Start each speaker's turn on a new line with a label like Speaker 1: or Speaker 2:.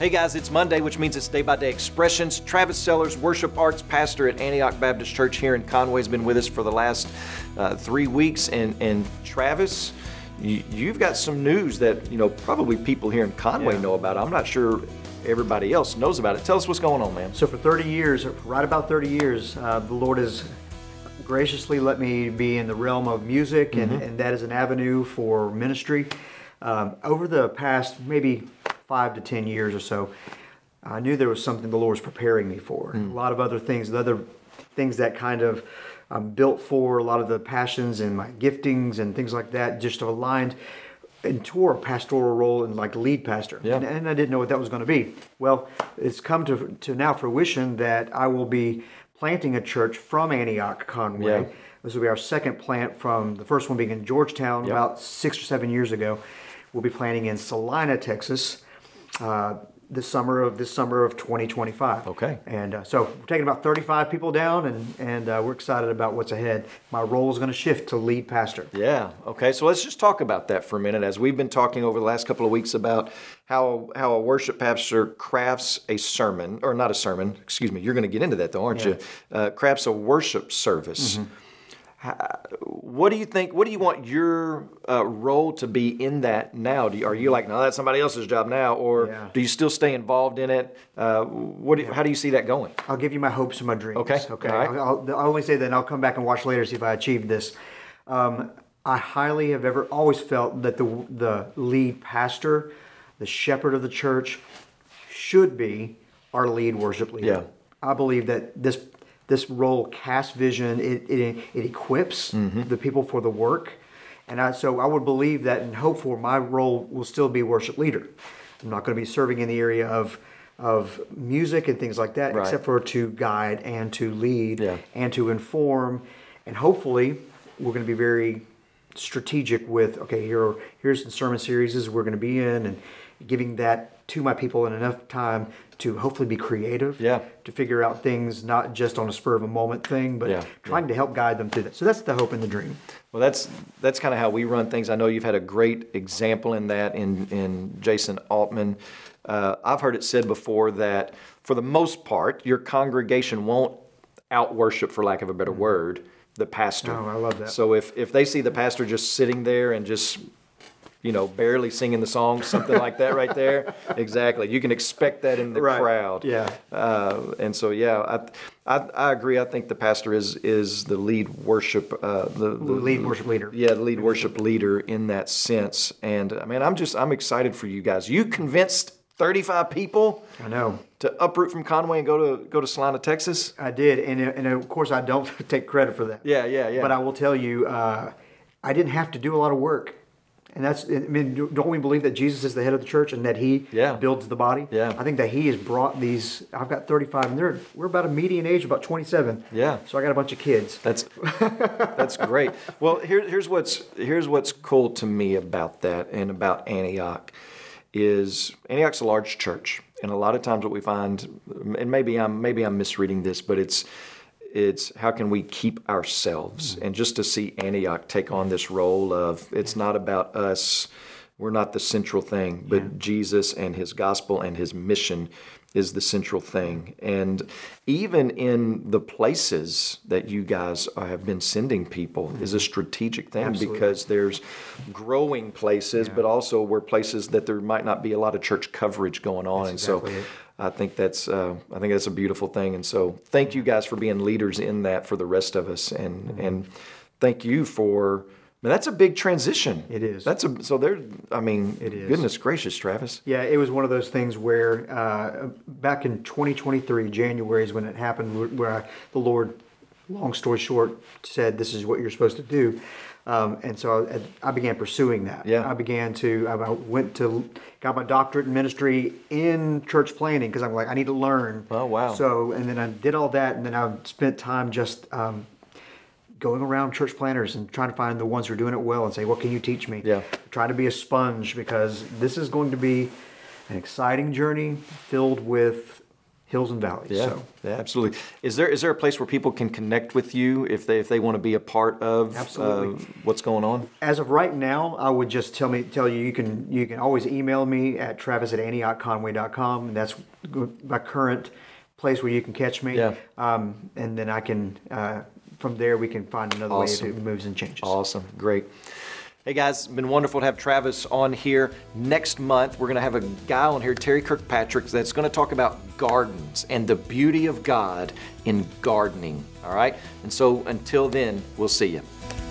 Speaker 1: Hey guys, it's Monday, which means it's Day by Day Expressions. Travis Sellers, worship arts pastor at Antioch Baptist Church here in Conway, has been with us for the last 3 weeks. And Travis, you've got some news that probably people here in Conway know about. I'm not sure everybody else knows about it. Tell us what's going on, man.
Speaker 2: So for 30 years, right about 30 years, the Lord has graciously let me be in the realm of music, and that is an avenue for ministry. Over the past maybe 5 to 10 years or so, I knew there was something the Lord was preparing me for. A lot of other things that kind of I'm built for, a lot of the passions and my giftings and things like that just aligned into a pastoral role and like lead pastor.
Speaker 1: Yeah.
Speaker 2: And I didn't know what that was going to be. Well, it's come to now fruition that I will be planting a church from Antioch, Conway.
Speaker 1: Yeah.
Speaker 2: This will be our second plant, from the first one being in Georgetown about 6 or 7 years ago. We'll be planting in Salina, Texas, this summer of 2025.
Speaker 1: Okay.
Speaker 2: And so we're taking about 35 people down, and we're excited about what's ahead. My role is going to shift to lead pastor.
Speaker 1: Yeah. Okay. So let's just talk about that for a minute, as we've been talking over the last couple of weeks about how a worship pastor crafts a sermon, or not a sermon. Excuse me. You're going to get into that though, aren't you? Crafts a worship service. What do you think? What do you want your role to be in that now? Are you like, no, that's somebody else's job now, or do you still stay involved in it? How do you see that going?
Speaker 2: I'll give you my hopes and my dreams.
Speaker 1: Okay.
Speaker 2: All right. I'll only say that, and I'll come back and watch later to see if I achieved this. I highly have always felt that the lead pastor, the shepherd of the church, should be our lead worship leader.
Speaker 1: Yeah.
Speaker 2: I believe that this role casts vision. It equips the people for the work, and so I would believe that and hope for my role will still be worship leader. I'm not going to be serving in the area of music and things like that, except for to guide and to lead and to inform, and hopefully we're going to be very strategic with here's the sermon series we're going to be in, and giving that to my people in enough time to hopefully be creative, to figure out things, not just on a spur of a moment thing, but trying to help guide them through that. So that's the hope and the dream.
Speaker 1: Well, that's kind of how we run things. I know you've had a great example in that in Jason Altman. I've heard it said before that for the most part, your congregation won't out-worship, for lack of a better word, the pastor.
Speaker 2: Oh, I love that.
Speaker 1: So if they see the pastor just sitting there and just barely singing the song, something like that right there. Exactly. You can expect that in the crowd.
Speaker 2: Yeah.
Speaker 1: And so, I agree. I think the pastor is the lead worship, the
Speaker 2: lead worship leader.
Speaker 1: Yeah, the lead worship leader in that sense. And I'm excited for you guys. You convinced 35 people.
Speaker 2: I know.
Speaker 1: To uproot from Conway and go to Salina, Texas.
Speaker 2: I did, and of course I don't take credit for that.
Speaker 1: Yeah.
Speaker 2: But I will tell you, I didn't have to do a lot of work. And don't we believe that Jesus is the head of the church and that He builds the body?
Speaker 1: Yeah.
Speaker 2: I think that He has brought these. I've got 35, and we're about a median age, about 27.
Speaker 1: Yeah.
Speaker 2: So I got a bunch of kids.
Speaker 1: That's great. Well, here's what's cool to me about that and about Antioch is Antioch's a large church, and a lot of times what we find, and maybe I'm misreading this, but it's how can we keep ourselves, and just to see Antioch take on this role of it's not about us, we're not the central thing, but Jesus and His gospel and His mission is the central thing. And even in the places that you guys have been sending people is a strategic thing. Absolutely. Because there's growing places, but also where places that there might not be a lot of church coverage going on.
Speaker 2: That's exactly it.
Speaker 1: I think that's a beautiful thing, and so thank you guys for being leaders in that for the rest of us, and thank you for. That's a big transition.
Speaker 2: It is.
Speaker 1: It is. Goodness gracious, Travis.
Speaker 2: Yeah, it was one of those things where back in 2023, January is when it happened, where the Lord, long story short, said, "This is what you're supposed to do." And so I began pursuing that.
Speaker 1: Yeah.
Speaker 2: I got my doctorate in ministry in church planning because I'm like, I need to learn.
Speaker 1: Oh, wow.
Speaker 2: So, and then I did all that, and then I spent time just going around church planners and trying to find the ones who are doing it well and say, what can you teach me?
Speaker 1: Yeah.
Speaker 2: Trying to be a sponge, because this is going to be an exciting journey filled with hills and valleys.
Speaker 1: Yeah,
Speaker 2: So.
Speaker 1: yeah, absolutely. Is there a place where people can connect with you if they want to be a part of
Speaker 2: Absolutely.
Speaker 1: What's going on?
Speaker 2: As of right now, I would just tell you you can always email me at travis@antiochconway.com, and that's my current place where you can catch me.
Speaker 1: Yeah.
Speaker 2: And then I can from there we can find another
Speaker 1: Awesome.
Speaker 2: way if it moves and changes.
Speaker 1: Awesome. Great. Hey guys, it's been wonderful to have Travis on here. Next month, we're going to have a guy on here, Terry Kirkpatrick, that's going to talk about gardens and the beauty of God in gardening. All right? And so until then, we'll see you.